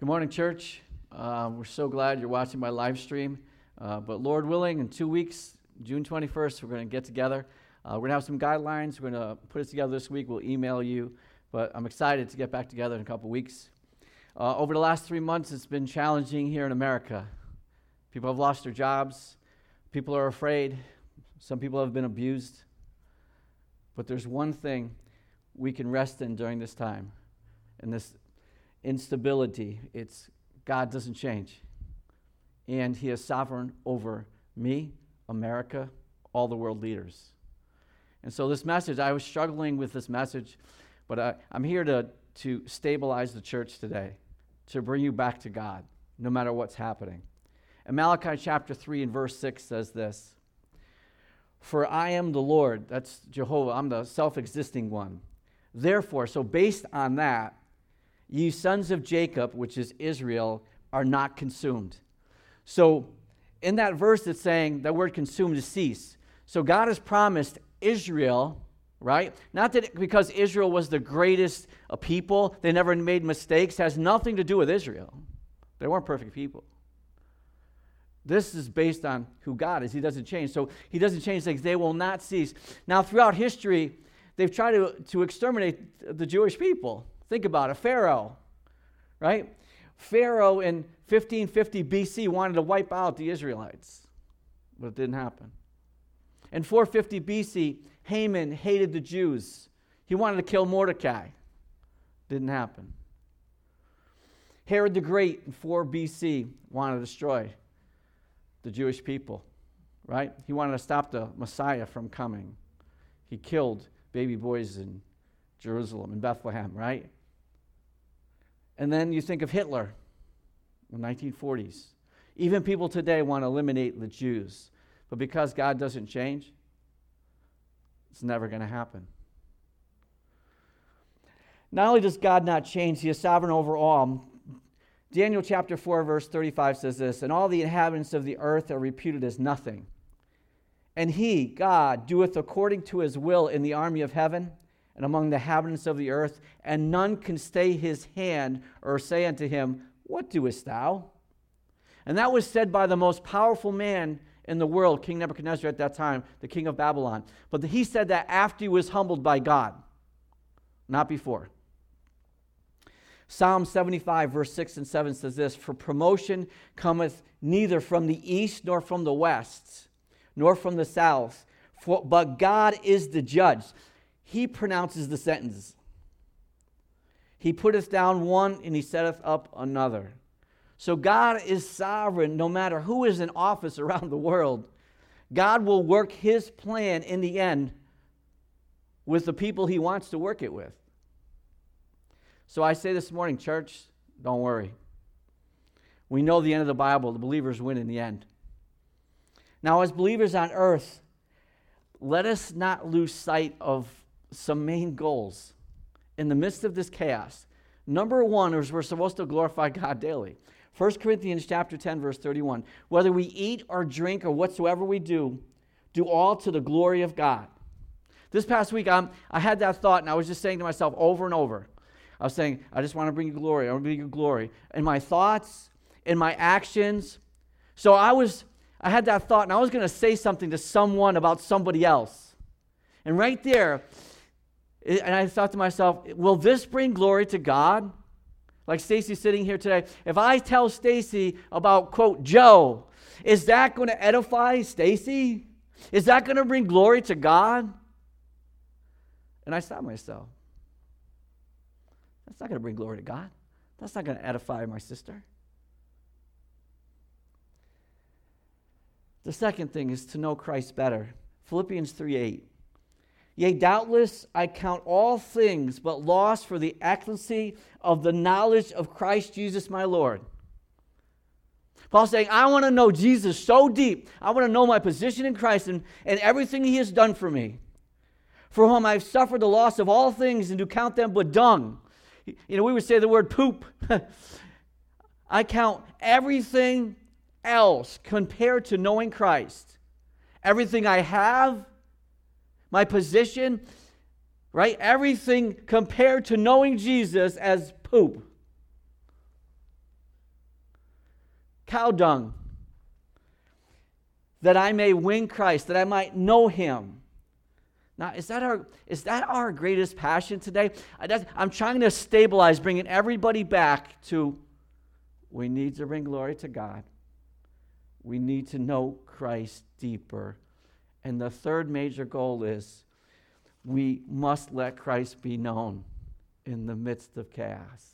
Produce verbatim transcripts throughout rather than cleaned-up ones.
Good morning, church. Uh, we're so glad you're watching my live stream. Uh, but Lord willing, in two weeks, June twenty-first, we're going to get together. Uh, we're going to have some guidelines. We're going to put it together this week. We'll email you. But I'm excited to get back together in a couple weeks. Uh, over the last three months, it's been challenging here in America. People have lost their jobs. People are afraid. Some people have been abused. But there's one thing we can rest in during this time, and this instability. It's God doesn't change. And He is sovereign over me, America, all the world leaders. And so this message, I was struggling with this message, but I, I'm here to, to stabilize the church today, to bring you back to God, no matter what's happening. And Malachi chapter three and verse six says this, "For I am the Lord," that's Jehovah, I'm the self-existing one. "Therefore," so based on that, "ye sons of Jacob," which is Israel, "are not consumed." So in that verse it's saying that word consumed is cease. So God has promised Israel, right? Not that it, because Israel was the greatest uh, people, they never made mistakes, has nothing to do with Israel. They weren't perfect people. This is based on who God is. He doesn't change. So He doesn't change things. They will not cease. Now throughout history, they've tried to, to exterminate the Jewish people. Think about it. Pharaoh, right? Pharaoh in fifteen fifty B C wanted to wipe out the Israelites, but it didn't happen. In four fifty B C, Haman hated the Jews. He wanted to kill Mordecai. Didn't happen. Herod the Great in four B C wanted to destroy the Jewish people, right? He wanted to stop the Messiah from coming. He killed baby boys in Jerusalem, in Bethlehem, right? And then you think of Hitler in the nineteen forties. Even people today want to eliminate the Jews. But because God doesn't change, it's never going to happen. Not only does God not change, He is sovereign over all. Daniel chapter four, verse thirty-five says this, "And all the inhabitants of the earth are reputed as nothing. And He, God, doeth according to His will in the army of heaven and among the inhabitants of the earth, and none can stay His hand or say unto Him, What doest thou?" And that was said by the most powerful man in the world, King Nebuchadnezzar at that time, the king of Babylon. But he said that after he was humbled by God, not before. Psalm seventy-five, verse six and seven says this, "For promotion cometh neither from the east nor from the west, nor from the south, for, but God is the judge." He pronounces the sentence. "He putteth down one, and He setteth up another." So God is sovereign no matter who is in office around the world. God will work His plan in the end with the people He wants to work it with. So I say this morning, church, don't worry. We know the end of the Bible. The believers win in the end. Now, as believers on earth, let us not lose sight of some main goals in the midst of this chaos. Number one is we're supposed to glorify God daily. First Corinthians chapter ten, verse thirty-one. "Whether we eat or drink or whatsoever we do, do all to the glory of God." This past week, I'm, I had that thought, and I was just saying to myself over and over. I was saying, I just want to bring you glory. I want to bring you glory. In my thoughts, in my actions. So I was, I had that thought, and I was going to say something to someone about somebody else. And right there, and I thought to myself, will this bring glory to God? Like Stacy sitting here today. If I tell Stacy about, quote, Joe, is that going to edify Stacy? Is that going to bring glory to God? And I stopped myself. That's not going to bring glory to God. That's not going to edify my sister. The second thing is to know Christ better. Philippians three eight. "Yea, doubtless I count all things but loss for the excellency of the knowledge of Christ Jesus my Lord." Paul's saying, I want to know Jesus so deep. I want to know my position in Christ and, and everything He has done for me. "For whom I have suffered the loss of all things, and do count them but dung." You know, we would say the word poop. I count everything else compared to knowing Christ. Everything I have, my position, right? Everything compared to knowing Jesus as poop. cow dung, that I may win Christ, that I might know him. Now, is that our is that our greatest passion today? I, I'm trying to stabilize, bringing everybody back to, we need to bring glory to God. We need to know Christ deeper. And the third major goal is, we must let Christ be known in the midst of chaos.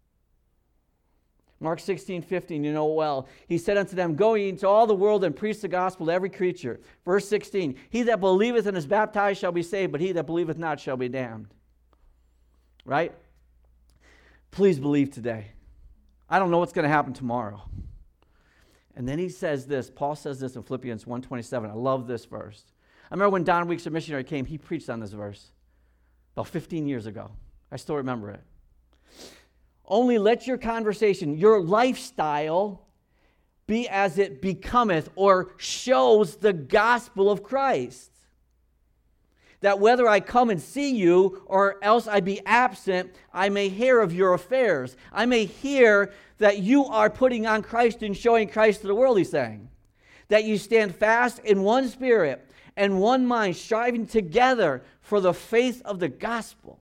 Mark sixteen fifteen, you know well. He said unto them, go ye into all the world and preach the gospel to every creature. Verse sixteen, he that believeth and is baptized shall be saved, but he that believeth not shall be damned. Right? Please believe today. I don't know what's going to happen tomorrow. And then he says this, Paul says this in Philippians one twenty-seven. I love this verse. I remember when Don Weeks, a missionary, came, he preached on this verse about fifteen years ago. I still remember it. Only let your conversation, your lifestyle, be as it becometh or shows the gospel of Christ. That whether I come and see you or else I be absent, I may hear of your affairs. I may hear that you are putting on Christ and showing Christ to the world, he's saying. That you stand fast in one spirit and one mind, striving together for the faith of the gospel.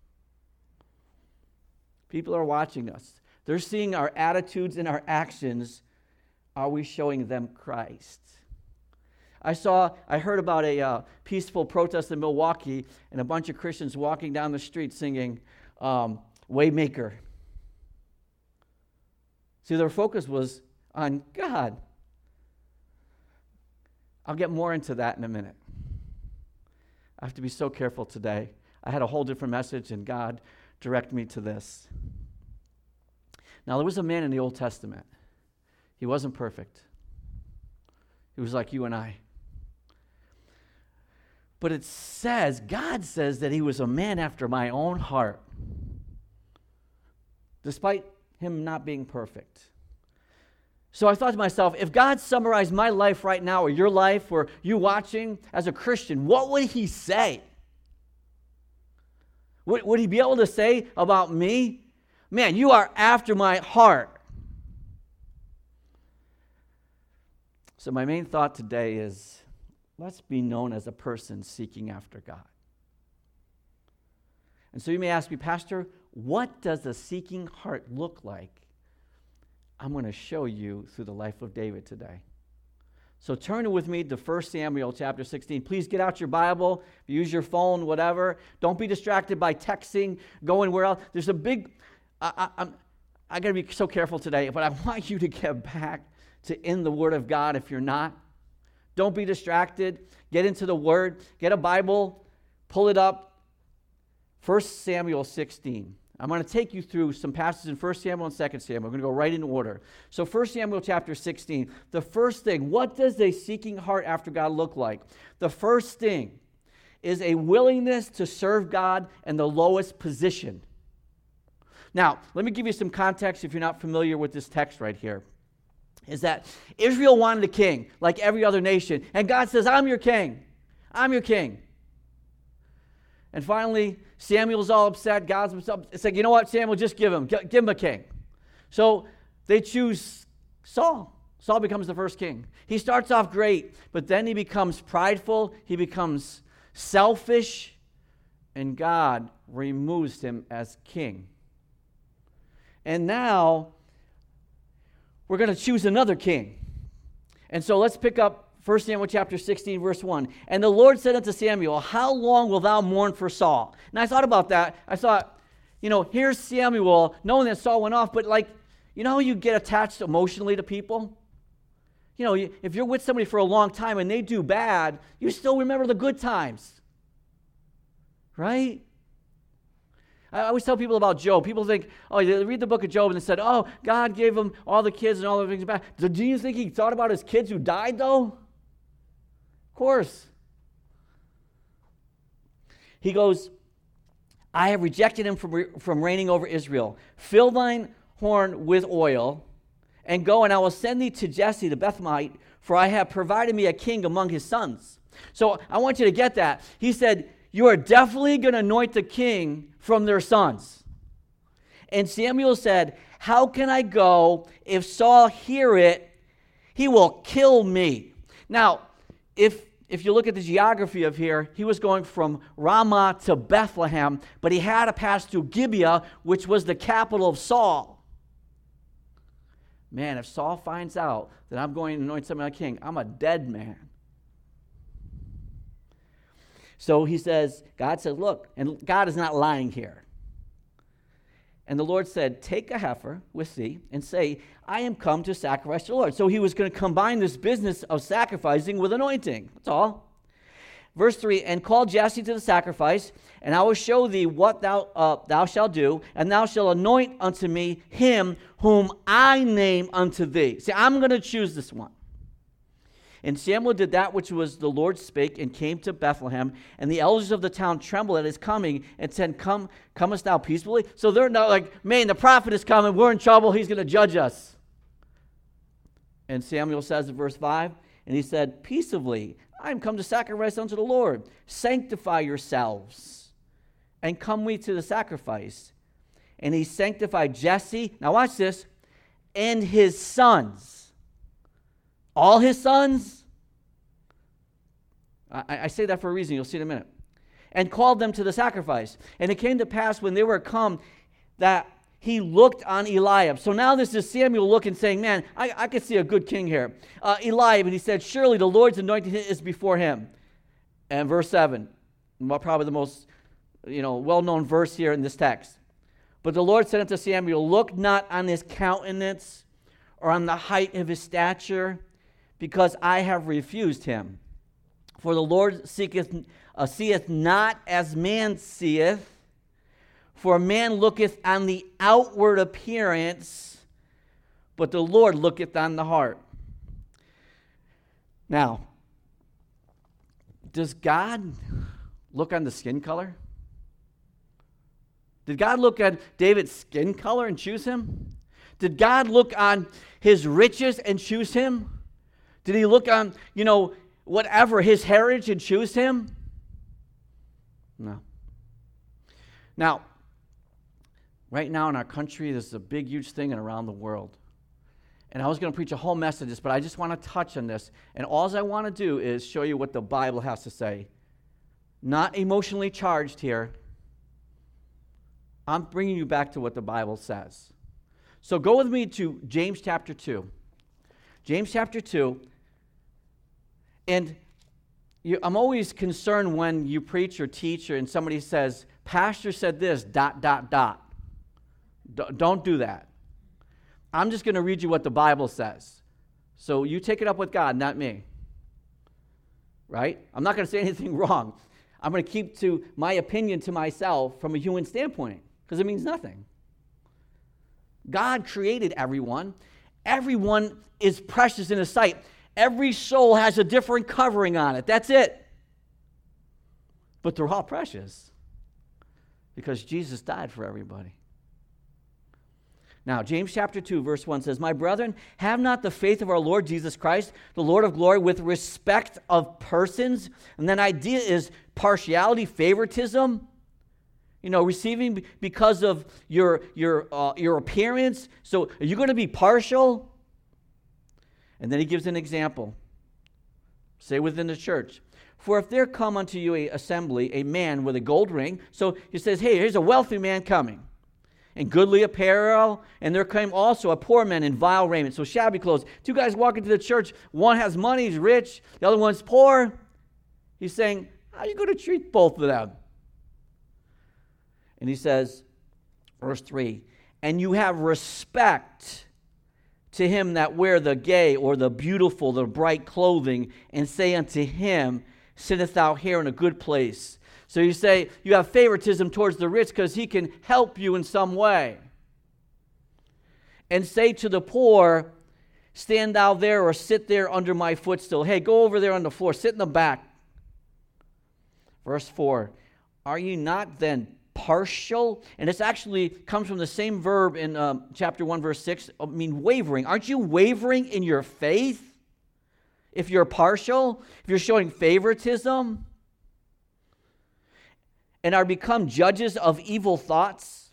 People are watching us. They're seeing our attitudes and our actions. Are we showing them Christ? I saw, I heard about a uh, peaceful protest in Milwaukee and a bunch of Christians walking down the street singing um, Waymaker. See, their focus was on God. I'll get more into that in a minute. I have to be so careful today. I had a whole different message, and God directed me to this. Now, there was a man in the Old Testament. He wasn't perfect. He was like you and I. But it says, God says that he was a man after my own heart, despite him not being perfect. So I thought to myself, if God summarized my life right now, or your life, or you watching as a Christian, what would he say? Would, would he be able to say about me, man, you are after my heart? So my main thought today is, let's be known as a person seeking after God. And so you may ask me, Pastor, what does a seeking heart look like? I'm going to show you through the life of David today. So turn with me to First Samuel chapter sixteen. Please get out your Bible, use your phone, whatever. Don't be distracted by texting, going where else. There's a big, I, I, I'm, I got to be so careful today, but I want you to get back to in the Word of God if you're not. Don't be distracted. Get into the Word. Get a Bible. Pull it up. First Samuel sixteen. I'm going to take you through some passages in First Samuel and Second Samuel. We're going to go right in order. So First Samuel chapter sixteen. The first thing, what does a seeking heart after God look like? The first thing is a willingness to serve God in the lowest position. Now, let me give you some context if you're not familiar with this text right here. Is that Israel wanted a king like every other nation. And God says, I'm your king. I'm your king. And finally, Samuel's all upset. God's upset. It's like, you know what, Samuel, just give him. Give him a king. So they choose Saul. Saul becomes the first king. He starts off great, but then he becomes prideful. He becomes selfish. And God removes him as king. And now we're going to choose another king. And so let's pick up First Samuel chapter sixteen, verse one. And the Lord said unto Samuel, how long wilt thou mourn for Saul? And I thought about that. I thought, you know, here's Samuel, knowing that Saul went off, but like, you know how you get attached emotionally to people? You know, if you're with somebody for a long time and they do bad, you still remember the good times. Right? I always tell people about Job. People think, oh, they read the book of Job and they said, oh, God gave him all the kids and all the things back. Do you think he thought about his kids who died, though? Of course. He goes, I have rejected him from, from reigning over Israel. Fill thine horn with oil, and go, and I will send thee to Jesse the Bethlehemite, for I have provided me a king among his sons. So I want you to get that. He said, you are definitely going to anoint the king from their sons. And Samuel said, How can I go? If Saul hear it, he will kill me. Now, if if you look at the geography of here, he was going from Ramah to Bethlehem, but he had to pass through Gibeah, which was the capital of Saul. Man, if Saul finds out that I'm going to anoint somebody like king, I'm a dead man. So he says, God says, look, and God is not lying here. And the Lord said, take a heifer with thee and say, I am come to sacrifice to the Lord. So he was going to combine this business of sacrificing with anointing. That's all. Verse three, and call Jesse to the sacrifice, and I will show thee what thou uh, thou shalt do, and thou shalt anoint unto me him whom I name unto thee. See, I'm going to choose this one. And Samuel did that which was the Lord spake, and came to Bethlehem. And the elders of the town trembled at his coming, and said, Come, comest thou peaceably? So they're not like, man, the prophet is coming. We're in trouble. He's going to judge us. And Samuel says in verse five, and he said, peaceably, I am come to sacrifice unto the Lord. Sanctify yourselves, and come we to the sacrifice. And he sanctified Jesse. Now watch this. And his sons. All his sons? I, I say that for a reason. You'll see in a minute. And called them to the sacrifice. And it came to pass when they were come that he looked on Eliab. So now this is Samuel looking, saying, man, I, I could see a good king here. Uh, Eliab, and he said, surely the Lord's anointing is before him. And verse seven, probably the most you know, well-known verse here in this text. But the Lord said unto Samuel, look not on his countenance or on the height of his stature, because I have refused him. For the Lord seeketh, uh, seeth not as man seeth, for man looketh on the outward appearance, but the Lord looketh on the heart. Now, does God look on the skin color? Did God look at David's skin color and choose him? Did God look on his riches and choose him? Did he look on, you know, whatever, his heritage and choose him? No. Now, right now in our country, this is a big, huge thing and around the world. And I was going to preach a whole message, but I just want to touch on this. And all I want to do is show you what the Bible has to say. Not emotionally charged here. I'm bringing you back to what the Bible says. So go with me to James chapter two. James chapter two. And you, I'm always concerned when you preach or teach or, and somebody says, pastor said this, dot, dot, dot. D- don't do that. I'm just going to read you what the Bible says. So you take it up with God, not me. Right? I'm not going to say anything wrong. I'm going to keep to my opinion to myself from a human standpoint, because it means nothing. God created everyone. Everyone is precious in His sight. Every soul has a different covering on it. That's it. But they're all precious because Jesus died for everybody. Now, James chapter two, verse one says, my brethren, have not the faith of our Lord Jesus Christ, the Lord of glory, with respect of persons. And that idea is partiality, favoritism. You know, receiving because of your, your, uh, your appearance. So are you going to be partial? And then he gives an example. Say within the church. For if there come unto you a assembly, a man with a gold ring. So he says, hey, here's a wealthy man coming. And goodly apparel. And there came also a poor man in vile raiment. So shabby clothes. Two guys walk into the church. One has money, he's rich. The other one's poor. He's saying, how are you going to treat both of them? And he says, verse three, and you have respect to him that wear the gay or the beautiful, the bright clothing, and say unto him, sittest thou here in a good place? So you say you have favoritism towards the rich because he can help you in some way. And say to the poor, stand thou there or sit there under my footstool. Hey, go over there on the floor, sit in the back. Verse four, are you not then partial? And this actually comes from the same verb in um, chapter one, verse six. I mean, wavering. Aren't you wavering in your faith? If you're partial, if you're showing favoritism, and are become judges of evil thoughts,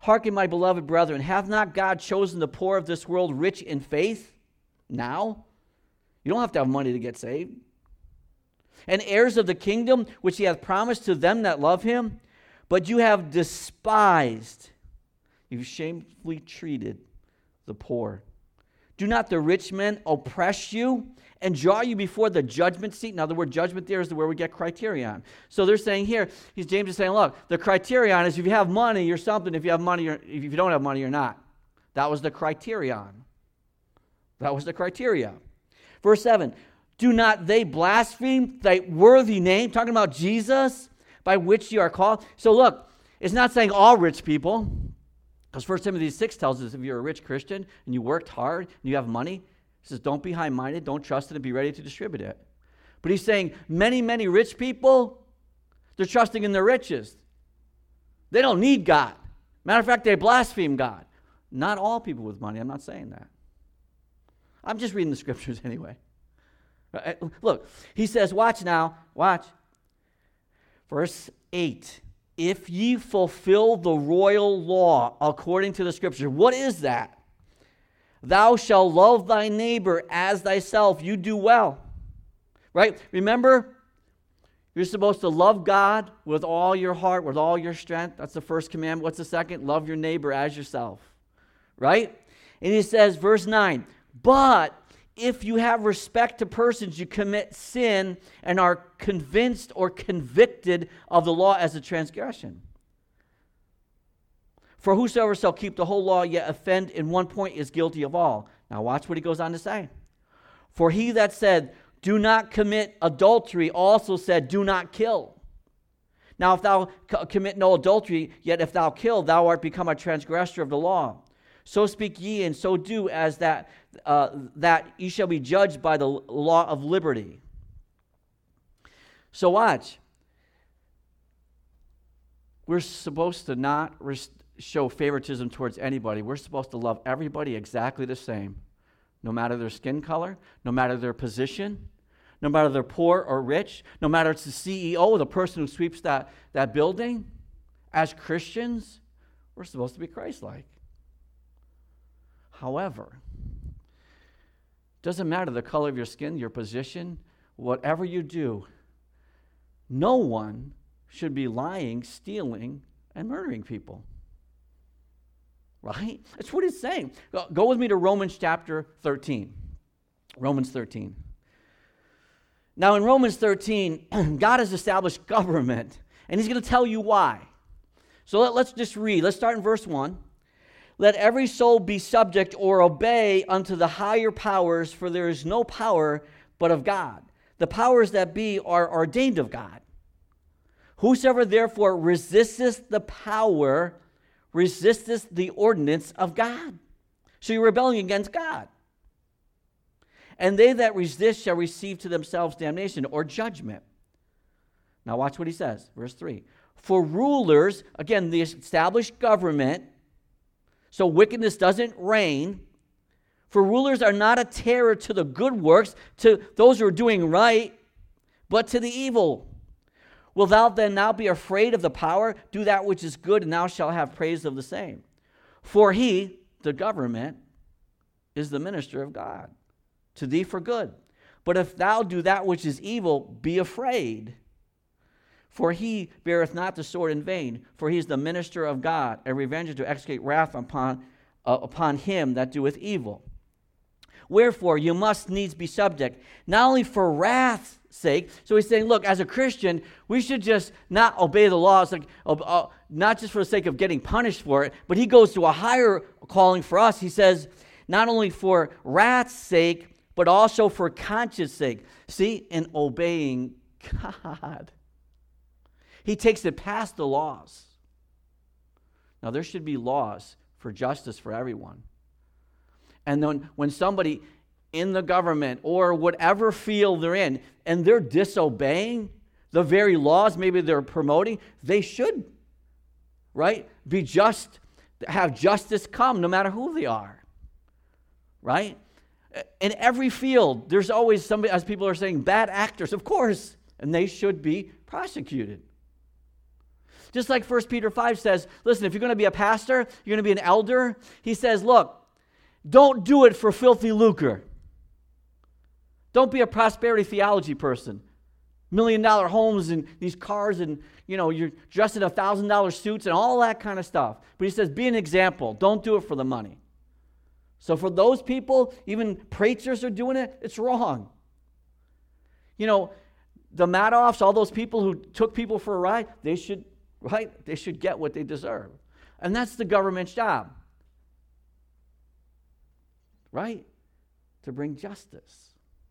Hearken, my beloved brethren, hath not God chosen the poor of this world rich in faith? Now? You don't have to have money to get saved. And heirs of the kingdom, which he hath promised to them that love him. But you have despised, you've shamefully treated the poor. Do not the rich men oppress you and draw you before the judgment seat? Now, the word judgment there is the where we get criterion. So they're saying here, he's James is saying, look, the criterion is if you have money, you're something. If you have money, you're, if you don't have money, you're not. That was the criterion. That was the criteria. Verse seven, do not they blaspheme thy worthy name, talking about Jesus, by which you are called. So look, it's not saying all rich people, because First Timothy six tells us if you're a rich Christian and you worked hard and you have money, he says, don't be high-minded, don't trust it, and be ready to distribute it. But he's saying many, many rich people, they're trusting in their riches. They don't need God. Matter of fact, they blaspheme God. Not all people with money, I'm not saying that. I'm just reading the scriptures anyway. Look, he says, watch now, watch. Verse eight, if ye fulfill the royal law according to the scripture, what is that? Thou shalt love thy neighbor as thyself. You do well. Right? Remember, you're supposed to love God with all your heart, with all your strength. That's the first commandment. What's the second? Love your neighbor as yourself. Right? And he says, verse nine, but if you have respect to persons, you commit sin and are convinced or convicted of the law as a transgression. For whosoever shall keep the whole law yet offend in one point is guilty of all. Now watch what he goes on to say. For he that said, do not commit adultery, also said, do not kill. Now if thou c- commit no adultery, yet if thou kill, thou art become a transgressor of the law. So speak ye, and so do, as that uh, that ye shall be judged by the law of liberty. So watch. We're supposed to not res- show favoritism towards anybody. We're supposed to love everybody exactly the same, no matter their skin color, no matter their position, no matter they're poor or rich, no matter it's the C E O or the person who sweeps that, that building. As Christians, we're supposed to be Christ-like. However, doesn't matter the color of your skin, your position, whatever you do, no one should be lying, stealing, and murdering people. Right? That's what he's saying. Go with me to Romans chapter thirteen. Romans thirteen. Now in Romans thirteen, God has established government, and he's going to tell you why. So let, let's just read. Let's start in verse one. Let every soul be subject or obey unto the higher powers, for there is no power but of God. The powers that be are ordained of God. Whosoever therefore resisteth the power, resisteth the ordinance of God. So you're rebelling against God. And they that resist shall receive to themselves damnation or judgment. Now watch what he says, verse three. For rulers, again, the established government, so wickedness doesn't reign. For rulers are not a terror to the good works, to those who are doing right, but to the evil. Wilt thou then now be afraid of the power? Do that which is good, and thou shalt have praise of the same. For he, the government, is the minister of God, to thee for good. But if thou do that which is evil, be afraid. For he beareth not the sword in vain, for he is the minister of God, a revenger to execute wrath upon, uh, upon him that doeth evil. Wherefore you must needs be subject, not only for wrath's sake. So he's saying, look, as a Christian, we should just not obey the laws, like uh, uh, not just for the sake of getting punished for it, but he goes to a higher calling for us. He says, not only for wrath's sake, but also for conscience sake. See, in obeying God. He takes it past the laws. Now, there should be laws for justice for everyone. And then when somebody in the government or whatever field they're in, and they're disobeying the very laws maybe they're promoting, they should, right, be just, have justice come no matter who they are, right? In every field, there's always somebody, as people are saying, bad actors, of course, and they should be prosecuted. Just like First Peter five says, listen, if you're going to be a pastor, you're going to be an elder, he says, look, don't do it for filthy lucre. Don't be a prosperity theology person. Million dollar homes and these cars and, you know, you're dressed in a thousand dollar suits and all that kind of stuff. But he says, be an example. Don't do it for the money. So for those people, even preachers are doing it, it's wrong. You know, the Madoffs, all those people who took people for a ride, they should, right? They should get what they deserve. And that's the government's job. Right? To bring justice.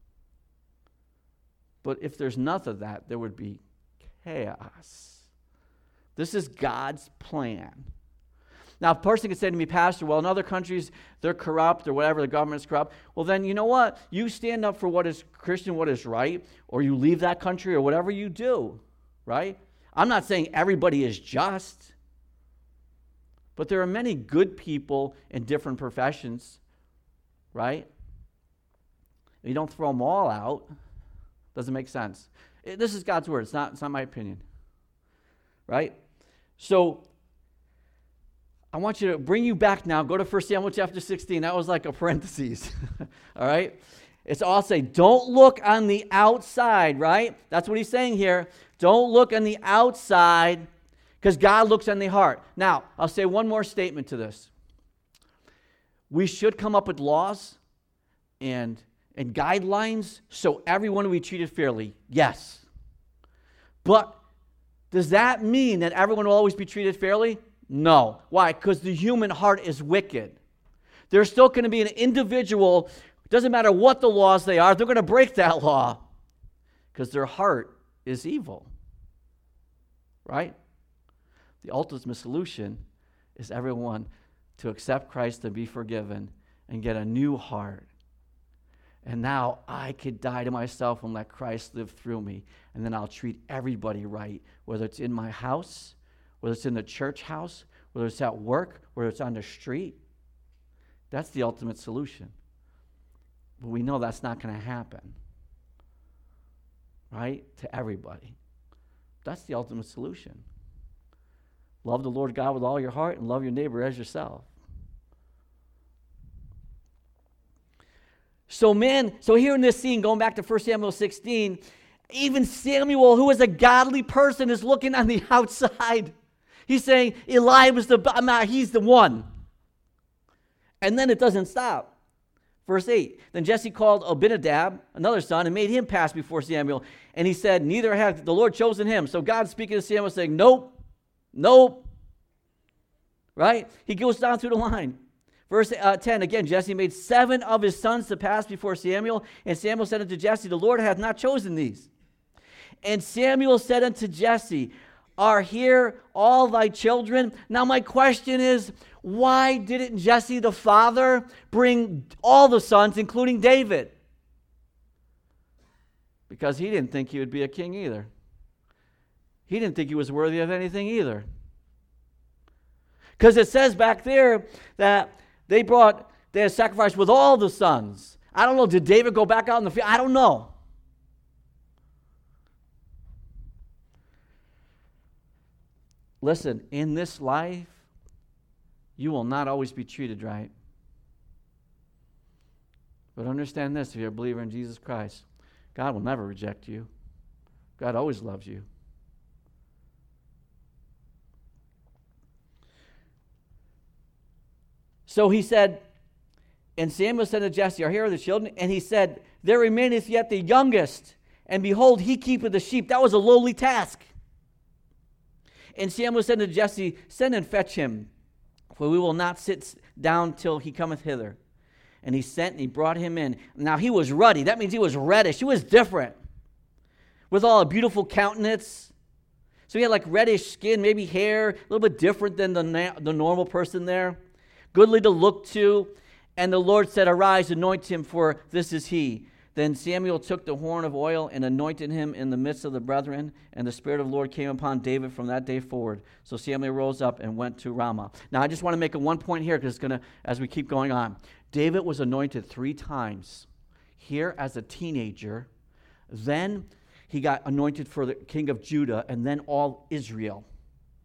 But if there's none of that, there would be chaos. This is God's plan. Now, a person could say to me, Pastor, well, in other countries, they're corrupt or whatever, the government's corrupt. Well, then, you know what? You stand up for what is Christian, what is right, or you leave that country or whatever you do, right? I'm not saying everybody is just, but there are many good people in different professions, right? You don't throw them all out. Doesn't make sense. It, this is God's word. It's not, it's not my opinion. Right? So, I want you to bring you back now. Go to First Samuel chapter sixteen. That was like a parenthesis. All right? It's all say, don't look on the outside, right? That's what he's saying here. Don't look on the outside because God looks on the heart. Now, I'll say one more statement to this. We should come up with laws and and guidelines so everyone will be treated fairly. Yes. But does that mean that everyone will always be treated fairly? No. Why? Because the human heart is wicked. There's still going to be an individual, doesn't matter what the laws they are, they're going to break that law because their heart is evil. Right? The ultimate solution is everyone to accept Christ and be forgiven and get a new heart. And now I could die to myself and let Christ live through me. And then I'll treat everybody right, whether it's in my house, whether it's in the church house, whether it's at work, whether it's on the street. That's the ultimate solution. But we know that's not going to happen, right? To everybody. That's the ultimate solution. Love the Lord God with all your heart and love your neighbor as yourself. So man, so here in this scene, going back to First Samuel sixteen, even Samuel, who is a godly person, is looking on the outside. He's saying, Eli was the, I'm not, he's the one. And then it doesn't stop. Verse eight, then Jesse called Abinadab, another son, and made him pass before Samuel. And he said, neither had the Lord chosen him. So God speaking to Samuel saying, nope, nope. Right? He goes down through the line. Verse uh, ten, again, Jesse made seven of his sons to pass before Samuel, and Samuel said unto Jesse, the Lord hath not chosen these. And Samuel said unto Jesse, are here all thy children? Now my question is, why didn't Jesse the father bring all the sons, including David? Because he didn't think he would be a king either. He didn't think he was worthy of anything either. Because it says back there that they brought their sacrifice with all the sons. I don't know, did David go back out in the field? I don't know. Listen, in this life, you will not always be treated right. But understand this, if you're a believer in Jesus Christ, God will never reject you. God always loves you. So he said, and Samuel said to Jesse, are here the children? And he said, there remaineth yet the youngest, and behold, he keepeth the sheep. That was a lowly task. And Samuel said to Jesse, send and fetch him, for we will not sit down till he cometh hither. And he sent and he brought him in. Now he was ruddy. That means he was reddish. He was different. With all a beautiful countenance. So he had like reddish skin, maybe hair, a little bit different than the, na- the normal person there. Goodly to look to. And the Lord said, arise, anoint him, for this is he. Then Samuel took the horn of oil and anointed him in the midst of the brethren, and the Spirit of the Lord came upon David from that day forward. So Samuel rose up and went to Ramah. Now I just want to make a one point here, because it's going to, as we keep going on. David was anointed three times. Here as a teenager, then he got anointed for the king of Judah, and then all Israel.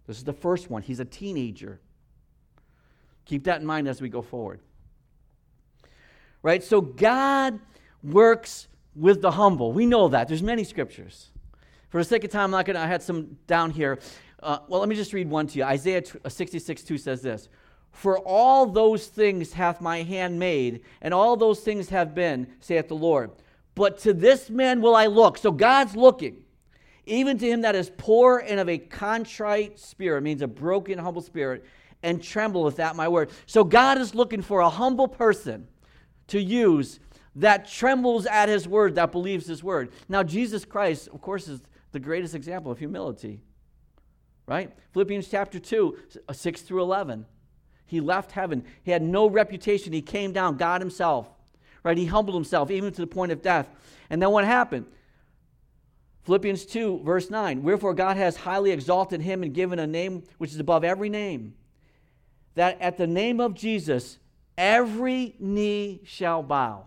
This is the first one. He's a teenager. Keep that in mind as we go forward. Right? So God works with the humble. We know that. There's many scriptures. For the sake of time, I'm not going to, I had some down here. Uh, well, let me just read one to you. Isaiah sixty-six two says this. For all those things hath my hand made, and all those things have been, saith the Lord. But to this man will I look. So God's looking. Even to him that is poor and of a contrite spirit, means a broken, humble spirit, and trembleth at my word. So God is looking for a humble person to use that trembles at his word, that believes his word. Now, Jesus Christ, of course, is the greatest example of humility. Right? Philippians chapter two, six through eleven. He left heaven. He had no reputation. He came down, God himself. Right? He humbled himself, even to the point of death. And then what happened? Philippians two, verse nine. Wherefore God has highly exalted him and given a name which is above every name, that at the name of Jesus every knee shall bow.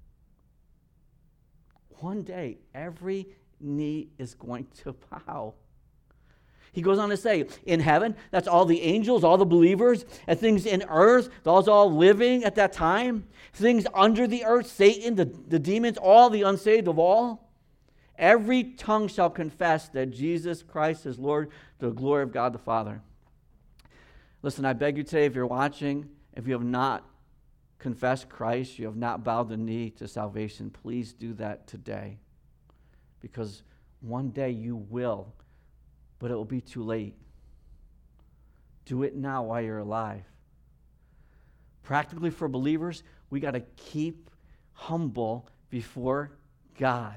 One day, every knee is going to bow. He goes on to say, in heaven, that's all the angels, all the believers, and things in earth, those all living at that time, things under the earth, Satan, the, the demons, all the unsaved of all. Every tongue shall confess that Jesus Christ is Lord, to the glory of God the Father. Listen, I beg you today, if you're watching, if you have not confessed Christ, you have not bowed the knee to salvation, please do that today. Because one day you will, but it will be too late. Do it now while you're alive. Practically for believers, we got to keep humble before God.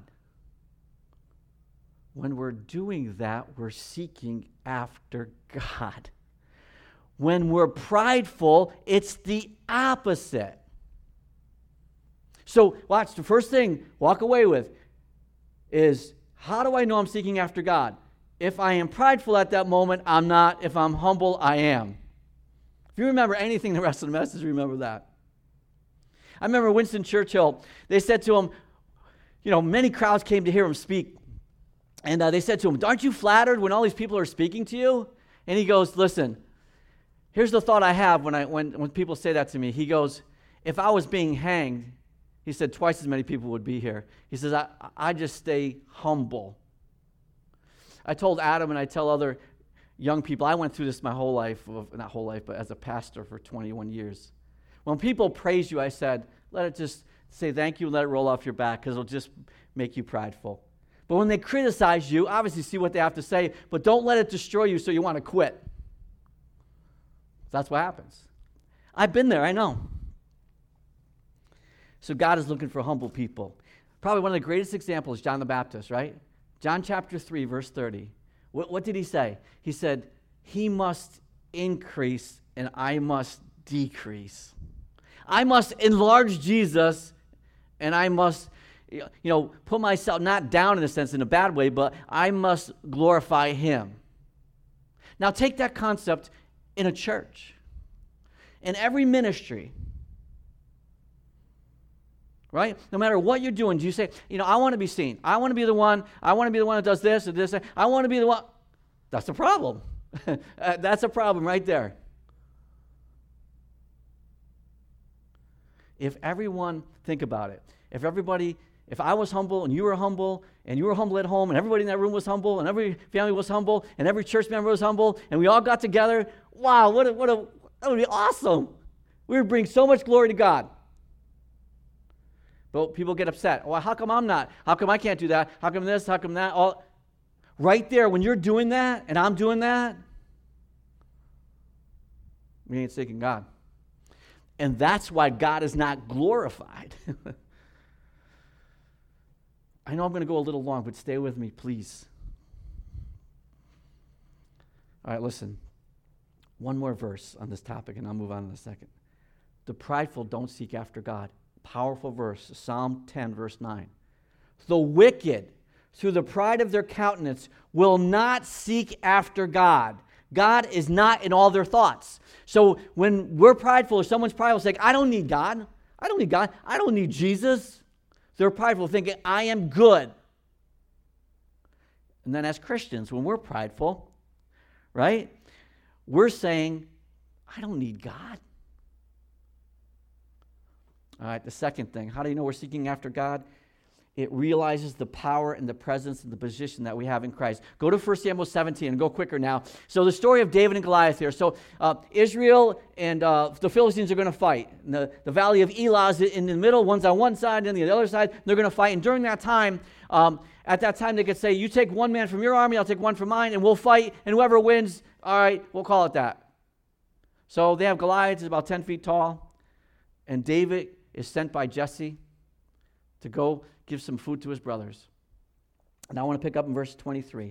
When we're doing that, we're seeking after God. When we're prideful, it's the opposite. So, watch, the first thing, walk away with, is how do I know I'm seeking after God? If I am prideful at that moment, I'm not. If I'm humble, I am. If you remember anything, the rest of the message, remember that. I remember Winston Churchill, they said to him, you know, many crowds came to hear him speak. And uh, they said to him, aren't you flattered when all these people are speaking to you? And he goes, listen, here's the thought I have when I when, when people say that to me. He goes, if I was being hanged, he said twice as many people would be here. He says, I, I just stay humble. I told Adam and I tell other young people, I went through this my whole life, not whole life, but as a pastor for twenty-one years. When people praise you, I said, let it just say thank you and let it roll off your back because it'll just make you prideful. But when they criticize you, obviously see what they have to say, but don't let it destroy you so you want to quit. That's what happens. I've been there, I know. So God is looking for humble people. Probably one of the greatest examples is John the Baptist, right? John chapter three, verse thirty. What, what did he say? He said, he must increase and I must decrease. I must enlarge Jesus and I must, you know, put myself not down in a sense in a bad way, but I must glorify him. Now take that concept in a church, in every ministry. Right? No matter what you're doing, do you say, you know, I want to be seen. I want to be the one. I want to be the one that does this or this. I want to be the one. That's a problem. That's a problem right there. If everyone, think about it. If everybody, if I was humble and you were humble and you were humble at home and everybody in that room was humble and every family was humble and every church member was humble and we all got together, wow, what a, what a, that would be awesome. We would bring so much glory to God. But people get upset. Well, how come I'm not? How come I can't do that? How come this? How come that? All right there, when you're doing that and I'm doing that, we ain't seeking God. And that's why God is not glorified. I know I'm going to go a little long, but stay with me, please. All right, listen. One more verse on this topic, and I'll move on in a second. The prideful don't seek after God. Powerful verse, Psalm ten, verse nine. The wicked, through the pride of their countenance, will not seek after God. God is not in all their thoughts. So when we're prideful, or someone's prideful, saying, I don't need God. I don't need God. I don't need Jesus. They're prideful, thinking, I am good. And then as Christians, when we're prideful, right? we're saying, I don't need God. All right, the second thing, how do you know we're seeking after God? It realizes the power and the presence and the position that we have in Christ. Go to First Samuel seventeen and go quicker now. So the story of David and Goliath here. So uh, Israel and uh, the Philistines are going to fight. And the, the valley of Elah is in the middle. One's on one side and the other side. They're going to fight. And during that time, um, at that time, they could say, you take one man from your army, I'll take one from mine, and we'll fight. And whoever wins, all right, we'll call it that. So they have Goliath, who's about ten feet tall. And David is sent by Jesse to go give some food to his brothers. And I want to pick up in verse twenty-three.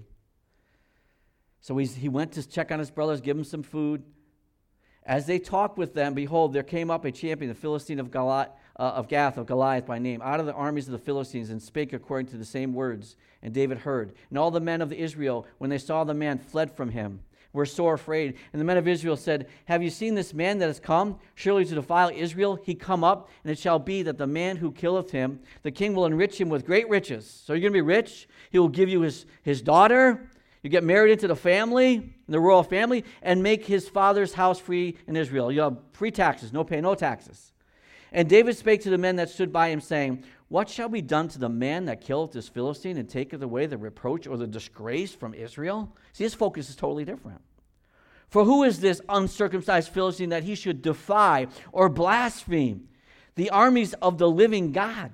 So he's, he went to check on his brothers, give them some food. As they talked with them, behold, there came up a champion, the Philistine of, Goliath, uh, of Gath, of Goliath by name, out of the armies of the Philistines, and spake according to the same words. And David heard. And all the men of Israel, when they saw the man, fled from him, were sore afraid. And the men of Israel said, have you seen this man that has come? Surely to defile Israel he come up, and it shall be that the man who killeth him, the king will enrich him with great riches. So you're going to be rich. He will give you his, his daughter. You get married into the family, the royal family, and make his father's house free in Israel. You have free taxes, no pay, no taxes. And David spake to the men that stood by him, saying, what shall be done to the man that killeth this Philistine and taketh away the reproach or the disgrace from Israel? See, his focus is totally different. For who is this uncircumcised Philistine that he should defy or blaspheme the armies of the living God?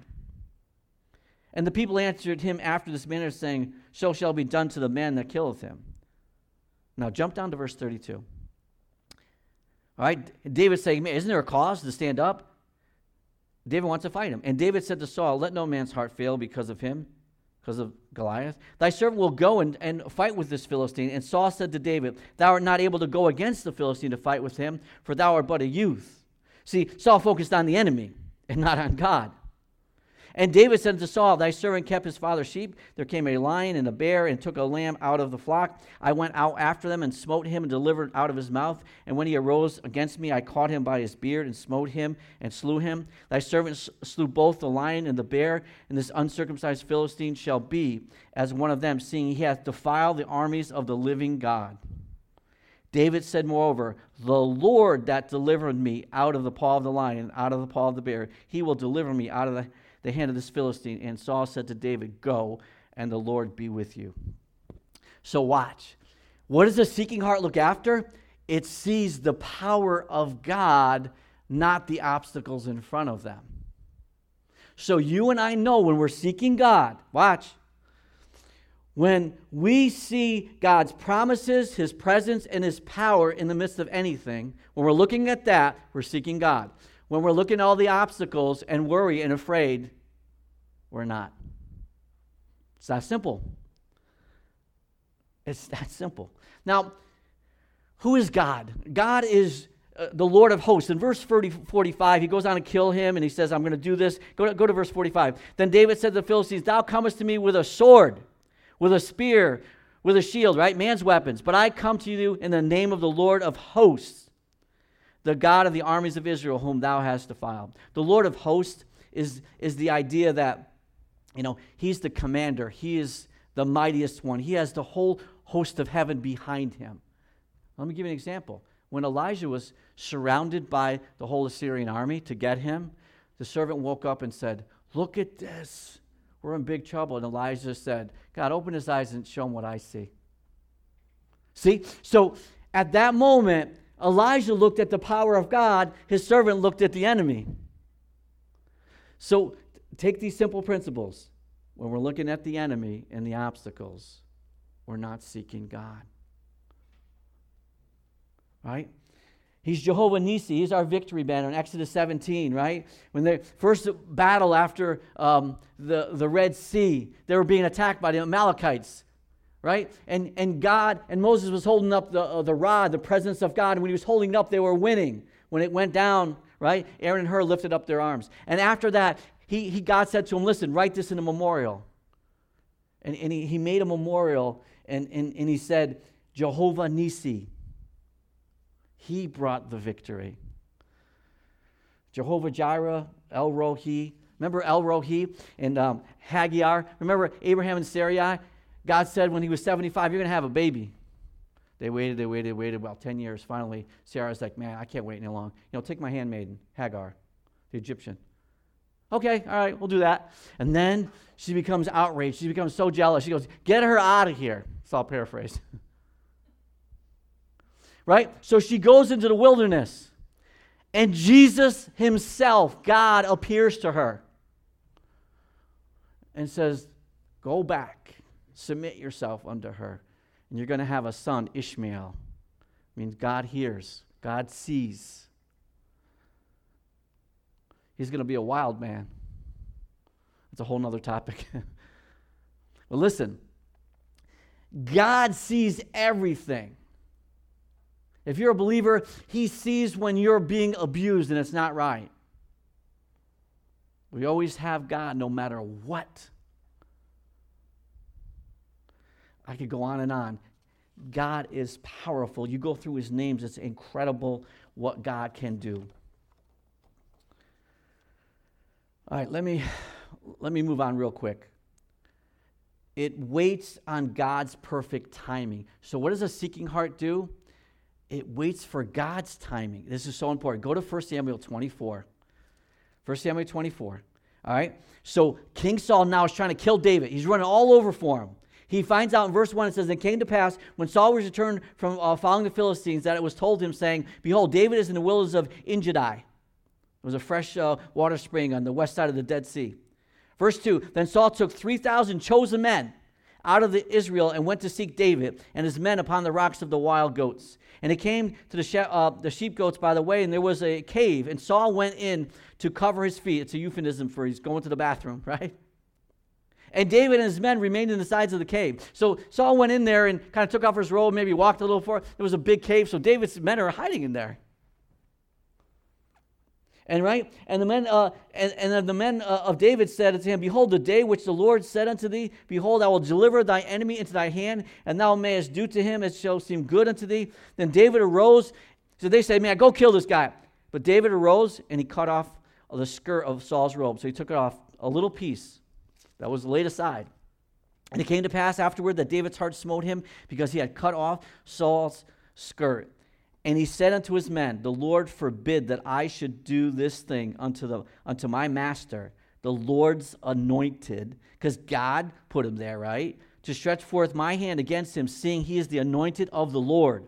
And the people answered him after this manner, saying, so shall be done to the man that killeth him. Now jump down to verse thirty-two. All right, David saying, isn't there a cause to stand up? David wants to fight him. And David said to Saul, let no man's heart fail because of him, because of Goliath. Thy servant will go and, and fight with this Philistine. And Saul said to David, thou art not able to go against the Philistine to fight with him, for thou art but a youth. See, Saul focused on the enemy and not on God. And David said to Saul, thy servant kept his father's sheep. There came a lion and a bear and took a lamb out of the flock. I went out after them and smote him and delivered out of his mouth. And when he arose against me, I caught him by his beard and smote him and slew him. Thy servant slew both the lion and the bear, and this uncircumcised Philistine shall be as one of them, seeing he hath defiled the armies of the living God. David said, moreover, the Lord that delivered me out of the paw of the lion, out of the paw of the bear, he will deliver me out of the the hand of this Philistine. And Saul said to David, go, and the Lord be with you. So watch. What does a seeking heart look after? It sees the power of God, not the obstacles in front of them. So you and I know when we're seeking God, watch, when we see God's promises, his presence, and his power in the midst of anything, when we're looking at that, we're seeking God. When we're looking at all the obstacles and worry and afraid, we're not. It's that simple. It's that simple. Now, who is God? God is uh, the Lord of hosts. In verse forty-five, he goes on to kill him, and he says, I'm going to do this. Go to, go to verse forty-five. Then David said to the Philistines, thou comest to me with a sword, with a spear, with a shield, right? Man's weapons. But I come to you in the name of the Lord of hosts, the God of the armies of Israel, whom thou hast defiled. The Lord of hosts is, is the idea that, you know, he's the commander. He is the mightiest one. He has the whole host of heaven behind him. Let me give you an example. When Elijah was surrounded by the whole Assyrian army to get him, the servant woke up and said, look at this. We're in big trouble. And Elijah said, God, open his eyes and show him what I see. See? So at that moment, Elijah looked at the power of God. His servant looked at the enemy. So take these simple principles. When we're looking at the enemy and the obstacles, we're not seeking God. Right? He's Jehovah Nissi. He's our victory banner in Exodus seventeen, right? When the first battle after um, the, the Red Sea, they were being attacked by the Amalekites. Right? And and God, and Moses was holding up the uh, the rod, the presence of God. And when he was holding it up, they were winning. When it went down, right? Aaron and Hur lifted up their arms. And after that, he, he God said to him, listen, write this in a memorial. And, and he, he made a memorial, and, and, and he said, Jehovah Nissi. He brought the victory. Jehovah Jireh, El Rohi. Remember El Rohi and um, Hagar? Remember Abraham and Sarai? God said when he was seventy-five, you're going to have a baby. They waited, they waited, waited about ten years. Finally, Sarah's like, man, I can't wait any longer. You know, take my handmaiden, Hagar, the Egyptian. Okay, all right, we'll do that. And then she becomes outraged. She becomes so jealous. She goes, get her out of here. So I'll paraphrase. Right? So she goes into the wilderness. And Jesus himself, God, appears to her and says, go back, submit yourself unto her, and you're going to have a son, Ishmael. It means God hears, God sees. He's going to be a wild man. It's a whole other topic. But listen, God sees everything. If you're a believer, he sees when you're being abused and it's not right. We always have God no matter what. I could go on and on. God is powerful. You go through his names, it's incredible what God can do. All right, let me, let me move on real quick. It waits on God's perfect timing. So what does a seeking heart do? It waits for God's timing. This is so important. Go to First Samuel twenty-four. First Samuel twenty-four. All right? So King Saul now is trying to kill David. He's running all over for him. He finds out in verse one, it says, it came to pass, when Saul was returned from uh, following the Philistines, that it was told him, saying, behold, David is in the wilderness of Engedi. It was a fresh uh, water spring on the west side of the Dead Sea. Verse two, then Saul took three thousand chosen men out of the Israel and went to seek David and his men upon the rocks of the wild goats. And he came to the, she- uh, the sheep goats by the way, and there was a cave, and Saul went in to cover his feet. It's a euphemism for he's going to the bathroom, right? And David and his men remained in the sides of the cave. So Saul went in there and kind of took off his robe, maybe walked a little far. There was a big cave, so David's men are hiding in there. And right, and the men, uh, and, and then the men uh, of David said unto him, behold, the day which the Lord said unto thee, behold, I will deliver thy enemy into thy hand, and thou mayest do to him as shall seem good unto thee. Then David arose. So they say, man, go kill this guy. But David arose, and he cut off the skirt of Saul's robe. So he took it off, a little piece that was laid aside. And it came to pass afterward that David's heart smote him, because he had cut off Saul's skirt. And he said unto his men, the Lord forbid that I should do this thing unto the unto my master, the Lord's anointed, because God put him there, right? To stretch forth my hand against him, seeing he is the anointed of the Lord.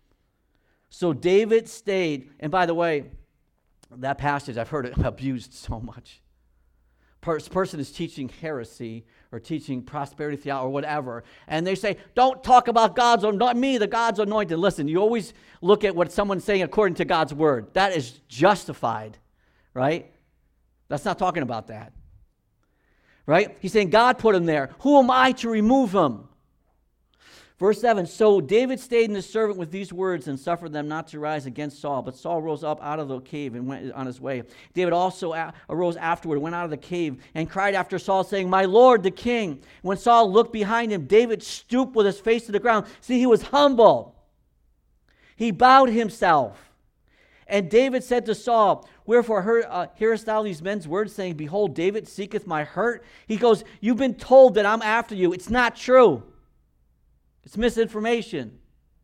So David stayed, and by the way, that passage, I've heard it abused so much. This person is teaching heresy or teaching prosperity theology or whatever, and they say, don't talk about God's, not me, the God's anointed. Listen, you always look at what someone's saying according to God's word. That is justified, right? That's not talking about that, right? He's saying God put him there. Who am I to remove him? Verse seven, so David stayed in his servant with these words and suffered them not to rise against Saul. But Saul rose up out of the cave and went on his way. David also a- arose afterward, went out of the cave, and cried after Saul, saying, my Lord, the king. When Saul looked behind him, David stooped with his face to the ground. See, he was humble. He bowed himself. And David said to Saul, wherefore hear, uh, hearest thou these men's words, saying, behold, David seeketh my hurt? He goes, you've been told that I'm after you. It's not true. It's misinformation.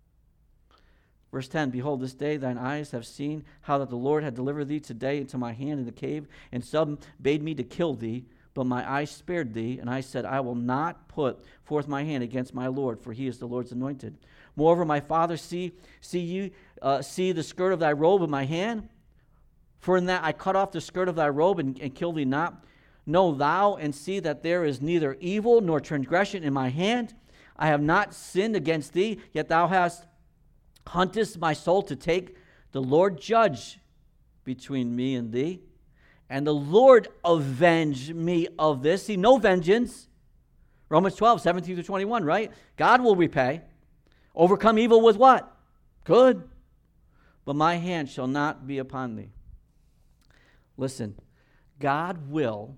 Verse ten, behold, this day thine eyes have seen how that the Lord had delivered thee today into my hand in the cave, and some bade me to kill thee, but my eyes spared thee, and I said, I will not put forth my hand against my Lord, for he is the Lord's anointed. Moreover, my father, see, see you, uh, see the skirt of thy robe in my hand, for in that I cut off the skirt of thy robe and, and kill thee not. Know thou and see that there is neither evil nor transgression in my hand. I have not sinned against thee, yet thou hast huntest my soul to take. The Lord judge between me and thee, and the Lord avenge me of this. See, no vengeance. Romans twelve, seventeen to twenty-one, right? God will repay. Overcome evil with what? Good. But my hand shall not be upon thee. Listen, God will